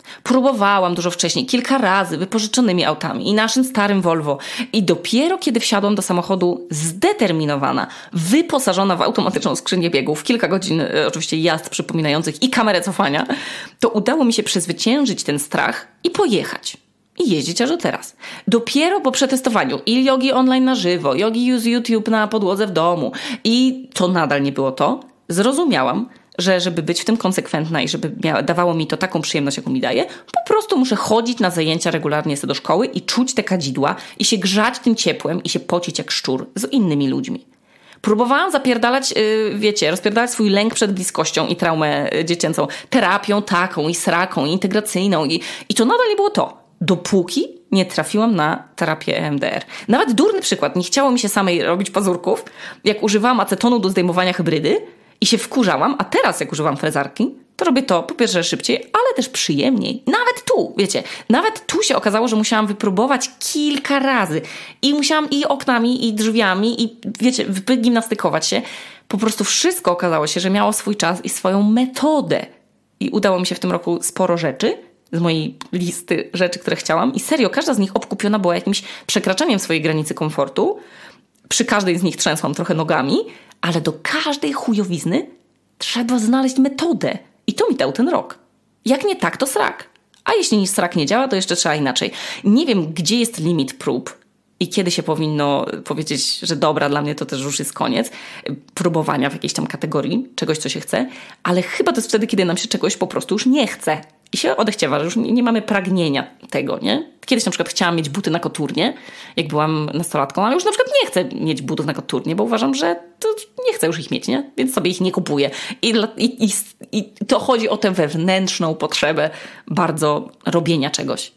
Próbowałam dużo wcześniej, kilka razy, wypożyczonymi autami i naszym starym Volvo. I dopiero kiedy wsiadłam do samochodu zdeterminowana, wyposażona w automatyczną skrzynię biegów, kilka godzin e, oczywiście jazd przypominających i kamerę cofania, to udało mi się przezwyciężyć ten strach i pojechać. I jeździć aż do teraz. Dopiero po przetestowaniu i jogi online na żywo, jogi z YouTube na podłodze w domu i to nadal nie było to, zrozumiałam, że żeby być w tym konsekwentna i żeby miała, dawało mi to taką przyjemność, jaką mi daje, po prostu muszę chodzić na zajęcia regularnie do szkoły i czuć te kadzidła i się grzać tym ciepłem i się pocić jak szczur z innymi ludźmi. Próbowałam zapierdalać, yy, wiecie, rozpierdalać swój lęk przed bliskością i traumę dziecięcą terapią taką i sraką i integracyjną i, i to nadal nie było to. Dopóki nie trafiłam na terapię E M D R. Nawet durny przykład. Nie chciało mi się samej robić pazurków, jak używałam acetonu do zdejmowania hybrydy i się wkurzałam, a teraz jak używam frezarki, to robię to po pierwsze szybciej, ale też przyjemniej. Nawet tu, wiecie, nawet tu się okazało, że musiałam wypróbować kilka razy i musiałam i oknami, i drzwiami, i wiecie, wygimnastykować się. Po prostu wszystko okazało się, że miało swój czas i swoją metodę. I udało mi się w tym roku sporo rzeczy z mojej listy rzeczy, które chciałam. I serio, każda z nich obkupiona była jakimś przekraczaniem swojej granicy komfortu. Przy każdej z nich trzęsłam trochę nogami, ale do każdej chujowizny trzeba znaleźć metodę. I to mi dał ten rok. Jak nie tak, to srak. A jeśli srak nie działa, to jeszcze trzeba inaczej. Nie wiem, gdzie jest limit prób i kiedy się powinno powiedzieć, że dobra, dla mnie to też już jest koniec próbowania w jakiejś tam kategorii czegoś, co się chce, ale chyba to jest wtedy, kiedy nam się czegoś po prostu już nie chce. I się odechciewa, że już nie mamy pragnienia tego, nie? Kiedyś na przykład chciałam mieć buty na koturnie, jak byłam nastolatką, ale już na przykład nie chcę mieć butów na koturnie, bo uważam, że to nie chcę już ich mieć, nie? Więc sobie ich nie kupuję. I, i, i, i to chodzi o tę wewnętrzną potrzebę bardzo robienia czegoś.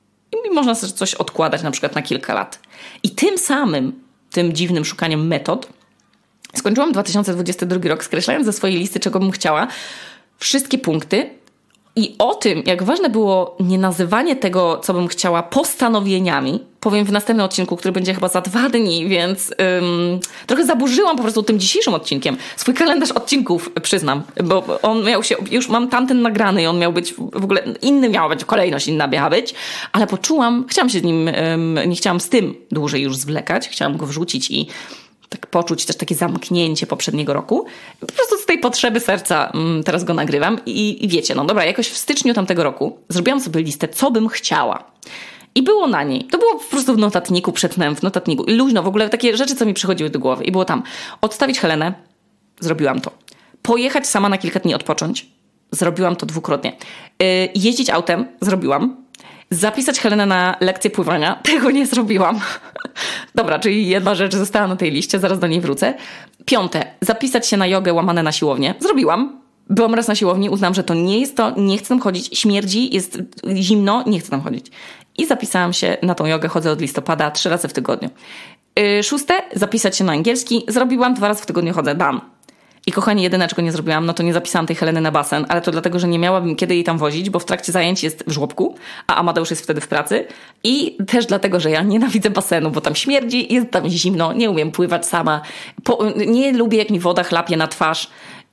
I można sobie coś odkładać na przykład na kilka lat. I tym samym, tym dziwnym szukaniem metod, skończyłam dwa tysiące dwudziesty drugi rok, skreślając ze swojej listy, czego bym chciała, wszystkie punkty. I o tym, jak ważne było nie nazywanie tego, co bym chciała, postanowieniami, powiem w następnym odcinku, który będzie chyba za dwa dni, więc ym, trochę zaburzyłam po prostu tym dzisiejszym odcinkiem. Swój kalendarz odcinków, przyznam, bo on miał się, już mam tamten nagrany i on miał być w ogóle inny, miała być kolejność inna miała być, ale poczułam, chciałam się z nim, ym, nie chciałam z tym dłużej już zwlekać, chciałam go wrzucić i tak poczuć też takie zamknięcie poprzedniego roku. Po prostu z tej potrzeby serca mm, teraz go nagrywam i, i wiecie, no dobra, jakoś w styczniu tamtego roku zrobiłam sobie listę, co bym chciała. I było na niej, to było po prostu w notatniku, przed snem w notatniku i luźno, w ogóle takie rzeczy, co mi przychodziły do głowy. I było tam, odstawić Helenę, zrobiłam to. Pojechać sama na kilka dni odpocząć, zrobiłam to dwukrotnie. Yy, jeździć autem, zrobiłam. Zapisać Helenę na lekcję pływania. Tego nie zrobiłam. Dobra, czyli jedna rzecz została na tej liście, zaraz do niej wrócę. Piąte, zapisać się na jogę łamane na siłownię. Zrobiłam. Byłam raz na siłowni, uznałam, że to nie jest to, nie chcę tam chodzić, śmierdzi, jest zimno, nie chcę tam chodzić. I zapisałam się na tą jogę, chodzę od listopada, trzy razy w tygodniu. Yy, szóste, zapisać się na angielski. Zrobiłam, dwa razy w tygodniu chodzę, dam. I kochani, jedyne, czego nie zrobiłam, no to nie zapisałam tej Heleny na basen, ale to dlatego, że nie miałabym kiedy jej tam wozić, bo w trakcie zajęć jest w żłobku, a Amadeusz jest wtedy w pracy. I też dlatego, że ja nienawidzę basenu, bo tam śmierdzi, jest tam zimno, nie umiem pływać sama, po, nie lubię, jak mi woda chlapie na twarz.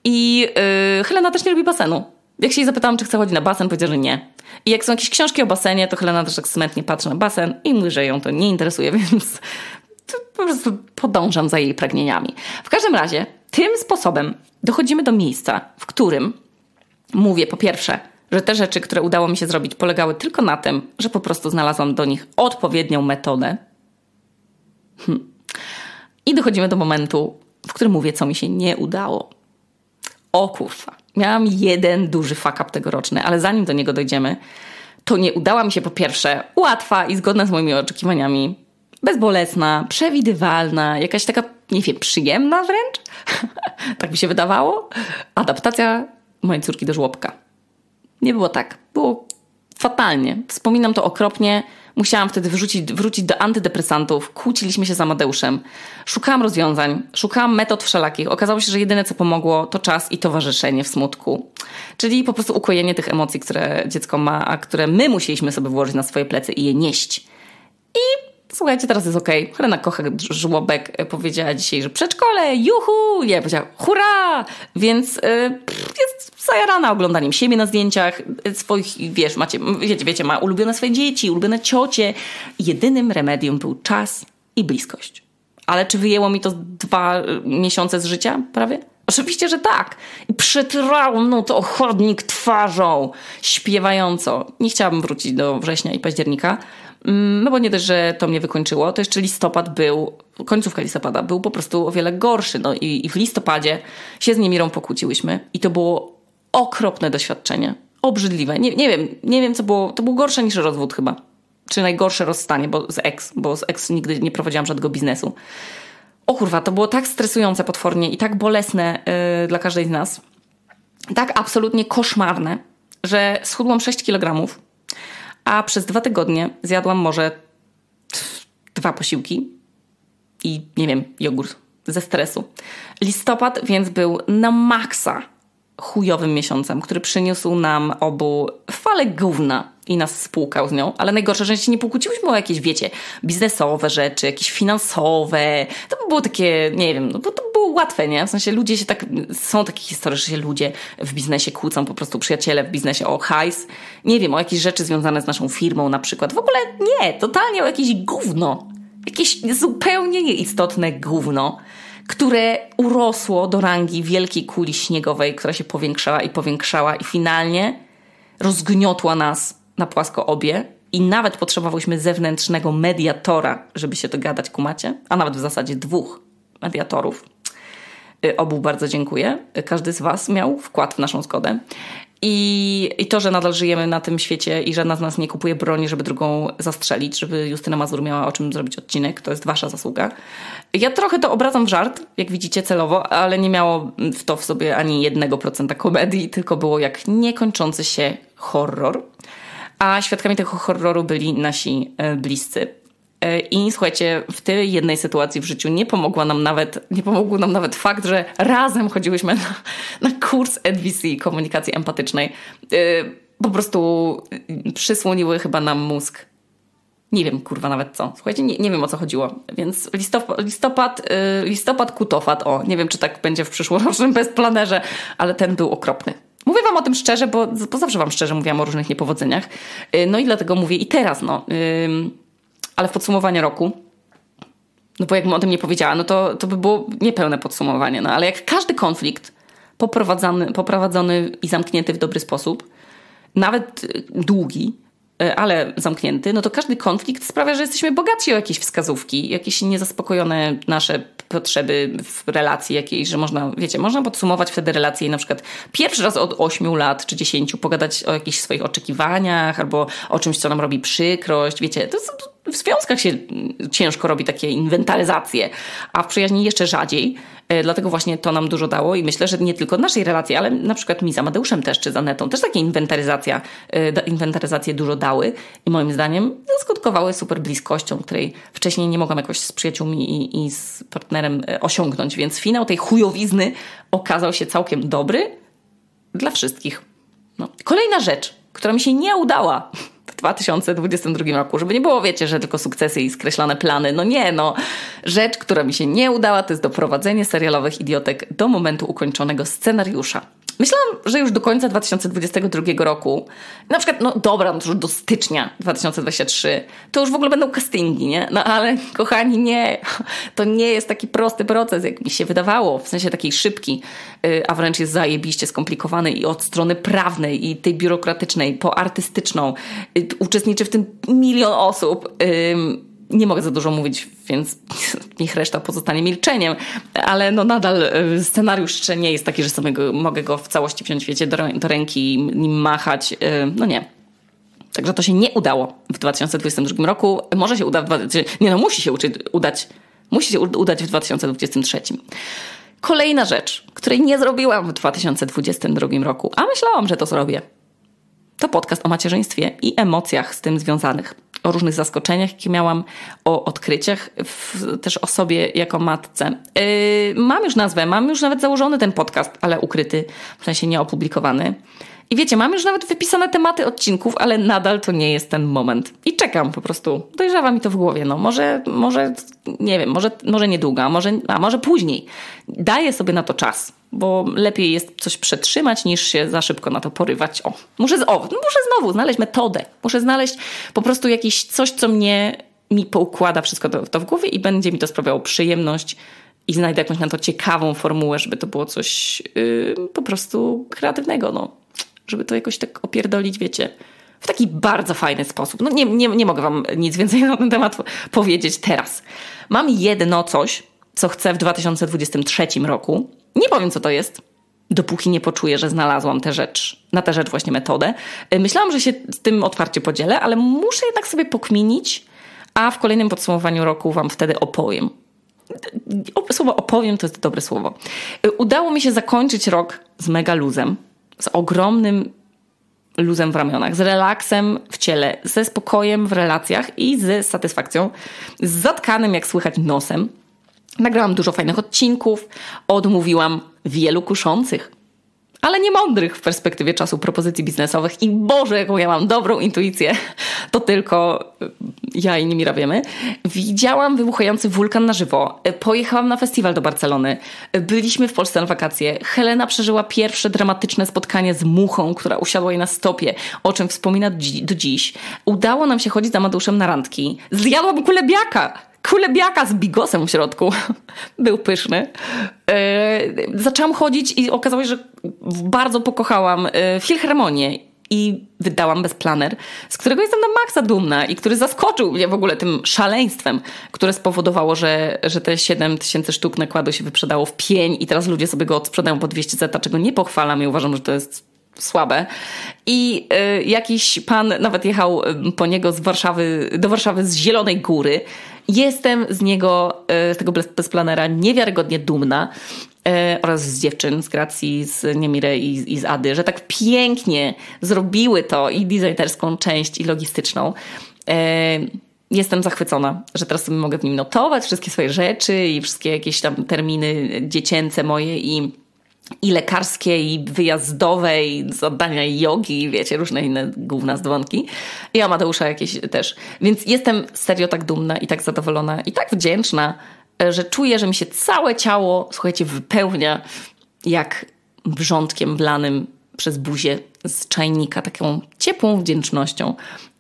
I yy, Helena też nie lubi basenu. Jak się jej zapytałam, czy chce chodzić na basen, powiedziała, że nie. I jak są jakieś książki o basenie, to Helena też tak smętnie patrzy na basen i mówi, że ją to nie interesuje, więc po prostu podążam za jej pragnieniami. W każdym razie, tym sposobem dochodzimy do miejsca, w którym mówię po pierwsze, że te rzeczy, które udało mi się zrobić, polegały tylko na tym, że po prostu znalazłam do nich odpowiednią metodę. Hm. I dochodzimy do momentu, w którym mówię, co mi się nie udało. O kurwa, miałam jeden duży fuck up tegoroczny, ale zanim do niego dojdziemy, to nie udała mi się po pierwsze łatwa i zgodna z moimi oczekiwaniami, bezbolesna, przewidywalna, jakaś taka, nie wiem, przyjemna wręcz, tak mi się wydawało, adaptacja mojej córki do żłobka. Nie było tak, było fatalnie. Wspominam to okropnie, musiałam wtedy wrzucić, wrócić do antydepresantów, kłóciliśmy się z Amadeuszem, szukałam rozwiązań, szukałam metod wszelakich. Okazało się, że jedyne co pomogło to czas i towarzyszenie w smutku. Czyli po prostu ukojenie tych emocji, które dziecko ma, a które my musieliśmy sobie włożyć na swoje plecy i je nieść. I słuchajcie, teraz jest okej. Okay. Helena Kocha-Żłobek powiedziała dzisiaj, że przedszkole, juhu! Nie, powiedziała hurra! Więc yy, jest zajarana oglądaniem siebie na zdjęciach, swoich, wiesz, macie, wiecie, wiecie, ma ulubione swoje dzieci, ulubione ciocie. Jedynym remedium był czas i bliskość. Ale czy wyjęło mi to dwa miesiące z życia prawie? Oczywiście, że tak. I przetrałam no to chodnik twarzą, śpiewająco. Nie chciałabym wrócić do września i października, no bo nie dość, że to mnie wykończyło, to jeszcze listopad był, końcówka listopada był po prostu o wiele gorszy. No i, i w listopadzie się z Niemirą pokłóciłyśmy i to było okropne doświadczenie. Obrzydliwe. Nie, nie wiem, nie wiem co było, to było gorsze niż rozwód chyba. Czy najgorsze rozstanie, bo z ex, bo z ex nigdy nie prowadziłam żadnego biznesu. O kurwa, to było tak stresujące potwornie i tak bolesne yy, dla każdej z nas. Tak absolutnie koszmarne, że schudłam sześć kilogramów, a przez dwa tygodnie zjadłam może pff, dwa posiłki i nie wiem, jogurt ze stresu. Listopad więc był na maksa chujowym miesiącem, który przyniósł nam obu falę gówna i nas spłukał z nią, ale najgorsze, że się nie pokłóciłyśmy o jakieś, wiecie, biznesowe rzeczy, jakieś finansowe. To by było takie, nie wiem, no bo to było łatwe, nie? W sensie ludzie się tak, są takie historie, że się ludzie w biznesie kłócą, po prostu przyjaciele w biznesie o hajs. Nie wiem, o jakieś rzeczy związane z naszą firmą na przykład. W ogóle nie, totalnie o jakieś gówno. Jakieś zupełnie nieistotne gówno, które urosło do rangi wielkiej kuli śniegowej, która się powiększała i powiększała i finalnie rozgniotła nas na płasko obie i nawet potrzebowałyśmy zewnętrznego mediatora, żeby się dogadać, kumacie, a nawet w zasadzie dwóch mediatorów. Obu bardzo dziękuję. Każdy z was miał wkład w naszą zgodę. I, I to, że nadal żyjemy na tym świecie i żadna z nas nie kupuje broni, żeby drugą zastrzelić, żeby Justyna Mazur miała o czym zrobić odcinek, to jest wasza zasługa. Ja trochę to obracam w żart, jak widzicie celowo, ale nie miało w to w sobie ani jednego procenta komedii, tylko było jak niekończący się horror. A świadkami tego horroru byli nasi bliscy. I słuchajcie, w tej jednej sytuacji w życiu nie pomogła nam nawet, nie pomógł nam nawet fakt, że razem chodziłyśmy na, na kurs N V C, komunikacji empatycznej. Po prostu przysłoniły chyba nam mózg. Nie wiem, kurwa, nawet co. Słuchajcie, nie, nie wiem, o co chodziło. Więc listopad, listopad, listopad kutofat, o, nie wiem, czy tak będzie w przyszłorocznym bezplanerze, ale ten był okropny. Mówię wam o tym szczerze, bo, bo zawsze wam szczerze mówiłam o różnych niepowodzeniach. No i dlatego mówię i teraz, no... Ale w podsumowaniu roku, no bo jakbym o tym nie powiedziała, no to, to by było niepełne podsumowanie. No ale jak każdy konflikt poprowadzony, poprowadzony i zamknięty w dobry sposób, nawet długi, ale zamknięty, no to każdy konflikt sprawia, że jesteśmy bogatsi o jakieś wskazówki, jakieś niezaspokojone nasze potrzeby w relacji jakiejś, że można, wiecie, można podsumować wtedy relacje i na przykład pierwszy raz od ośmiu lat czy dziesięciu pogadać o jakichś swoich oczekiwaniach albo o czymś, co nam robi przykrość, wiecie, to jest, w związkach się ciężko robi takie inwentaryzacje, a w przyjaźni jeszcze rzadziej. Dlatego właśnie to nam dużo dało i myślę, że nie tylko naszej relacji, ale na przykład mi z Amadeuszem też, czy z Anetą, też takie inwentaryzacja, inwentaryzacje dużo dały i moim zdaniem skutkowały super bliskością, której wcześniej nie mogłam jakoś z przyjaciółmi i, i z partnerem osiągnąć, więc finał tej chujowizny okazał się całkiem dobry dla wszystkich. No. Kolejna rzecz, która mi się nie udała w dwa tysiące dwudziestym drugim roku, żeby nie było, wiecie, że tylko sukcesy i skreślane plany. No nie, no. Rzecz, która mi się nie udała, to jest doprowadzenie serialowych idiotek do momentu ukończonego scenariusza. Myślałam, że już do końca dwa tysiące dwudziestego drugiego roku, na przykład, no dobra, no to już do stycznia dwa tysiące dwudziestego trzeciego, to już w ogóle będą castingi, nie? No ale kochani, nie. To nie jest taki prosty proces, jak mi się wydawało. W sensie takiej szybki, a wręcz jest zajebiście skomplikowany i od strony prawnej i tej biurokratycznej po artystyczną. Uczestniczy w tym milion osób. Nie mogę za dużo mówić, więc niech reszta pozostanie milczeniem, ale no nadal scenariusz jeszcze nie jest taki, że sobie go, mogę go w całości wziąć, wiecie, do, do ręki i nim machać. No nie. Także to się nie udało w dwa tysiące dwudziestym drugim roku. Może się uda w... Nie no, musi się uczyć, udać. Musi się udać w dwa tysiące dwudziestym trzecim. Kolejna rzecz, której nie zrobiłam w dwa tysiące dwudziestym drugim roku, a myślałam, że to zrobię. To podcast o macierzyństwie i emocjach z tym związanych. O różnych zaskoczeniach, jakie miałam, o odkryciach, w, też o sobie jako matce. Yy, mam już nazwę, mam już nawet założony ten podcast, ale ukryty, w sensie nieopublikowany. I wiecie, mam już nawet wypisane tematy odcinków, ale nadal to nie jest ten moment. I czekam po prostu. Dojrzewa mi to w głowie. No może, może nie wiem, może, może niedługo, a może, a może później. Daję sobie na to czas, bo lepiej jest coś przetrzymać, niż się za szybko na to porywać. O, muszę, o, muszę znowu znaleźć metodę. Muszę znaleźć po prostu jakieś coś, co mnie mi poukłada wszystko to, to w głowie i będzie mi to sprawiało przyjemność i znajdę jakąś na to ciekawą formułę, żeby to było coś yy, po prostu kreatywnego, no. Żeby to jakoś tak opierdolić, wiecie, w taki bardzo fajny sposób. No nie, nie, nie mogę wam nic więcej na ten temat powiedzieć teraz. Mam jedno coś, co chcę w dwa tysiące dwudziestym trzecim roku. Nie powiem, co to jest, dopóki nie poczuję, że znalazłam tę rzecz, na tę rzecz właśnie metodę. Myślałam, że się z tym otwarcie podzielę, ale muszę jednak sobie pokminić, a w kolejnym podsumowaniu roku wam wtedy opowiem. Słowo opowiem to jest dobre słowo. Udało mi się zakończyć rok z mega luzem, z ogromnym luzem w ramionach, z relaksem w ciele, ze spokojem w relacjach i z satysfakcją, z zatkanym, jak słychać, nosem. Nagrałam dużo fajnych odcinków, odmówiłam wielu kuszących, ale nie mądrych w perspektywie czasu propozycji biznesowych i Boże, jaką ja mam dobrą intuicję, to tylko ja i Nimira wiemy. Widziałam wybuchający wulkan na żywo, pojechałam na festiwal do Barcelony, byliśmy w Polsce na wakacje, Helena przeżyła pierwsze dramatyczne spotkanie z muchą, która usiadła jej na stopie, o czym wspomina do dziś. Udało nam się chodzić z Amadeuszem na randki, zjadłam kulebiaka! Kulebiaka z bigosem w środku. Był pyszny. Yy, zaczęłam chodzić i okazało się, że bardzo pokochałam yy, filharmonię i wydałam bezplaner, z którego jestem na maksa dumna i który zaskoczył mnie w ogóle tym szaleństwem, które spowodowało, że, że te siedem tysięcy sztuk nakładu się wyprzedało w pień i teraz ludzie sobie go odsprzedają po dwieście zeta, czego nie pochwalam i uważam, że to jest słabe. I y, jakiś pan nawet jechał po niego z Warszawy, do Warszawy z Zielonej Góry. Jestem z niego, y, z tego bezplanera niewiarygodnie dumna y, oraz z dziewczyn, z Gracji, z Niemiry i, i z Ady, że tak pięknie zrobiły to i designerską część, i logistyczną. Y, Jestem zachwycona, że teraz sobie mogę w nim notować wszystkie swoje rzeczy i wszystkie jakieś tam terminy dziecięce moje i i lekarskie, i wyjazdowe, i zadania jogi, wiecie, różne inne gówna z dzwonki. I Amadeusza jakieś też. Więc jestem serio tak dumna i tak zadowolona i tak wdzięczna, że czuję, że mi się całe ciało, słuchajcie, wypełnia jak wrzątkiem wlanym przez buzię z czajnika, taką ciepłą wdzięcznością.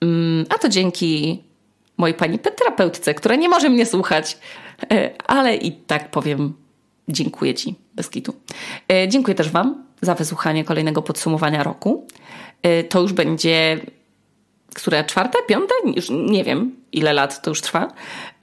A to dzięki mojej pani terapeutce, która nie może mnie słuchać, ale i tak powiem dziękuję ci, bez kitu. E, dziękuję też wam za wysłuchanie kolejnego podsumowania roku. E, to już będzie, które czwarte, piąte? Już nie wiem, ile lat to już trwa, e,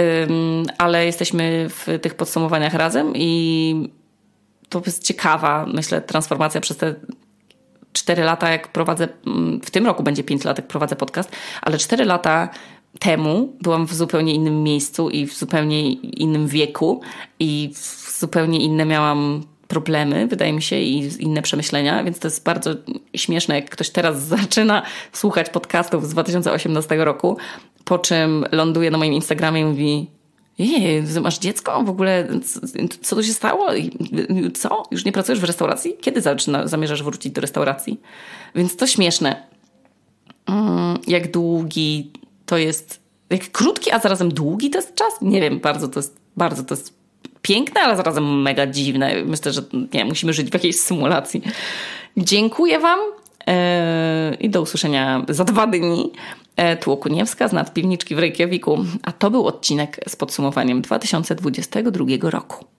ale jesteśmy w tych podsumowaniach razem i to jest ciekawa, myślę, transformacja przez te cztery lata, jak prowadzę, w tym roku będzie pięć lat, jak prowadzę podcast, ale cztery lata temu byłam w zupełnie innym miejscu i w zupełnie innym wieku i zupełnie inne miałam problemy, wydaje mi się, i inne przemyślenia, więc to jest bardzo śmieszne, jak ktoś teraz zaczyna słuchać podcastów z dwa tysiące osiemnastego roku, po czym ląduje na moim Instagramie i mówi: jej, masz dziecko? W ogóle co tu się stało? Co? Już nie pracujesz w restauracji? Kiedy zaczyna, zamierzasz wrócić do restauracji? Więc to śmieszne. Jak długi to jest, jak krótki, a zarazem długi to jest czas? Nie wiem, bardzo to jest, bardzo to jest piękne, ale zarazem mega dziwne. Myślę, że nie, musimy żyć w jakiejś symulacji. Dziękuję wam yy, i do usłyszenia za dwa dni. Tu Okuniewska z Nadpiwniczki w Reykjaviku, a to był odcinek z podsumowaniem dwa tysiące dwudziestego drugiego roku.